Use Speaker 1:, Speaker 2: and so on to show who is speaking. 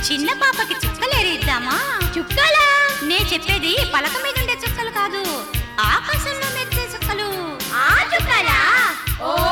Speaker 1: చిన్న పాపకి చుక్కలేరిద్దామా?
Speaker 2: చుక్కలా?
Speaker 1: నే చెప్పేది పలక మీద ఉండే చుక్కలు కాదు, ఆకాశంలో మెరిసే చుక్కలు.
Speaker 2: ఆ చుక్కలా? ఓ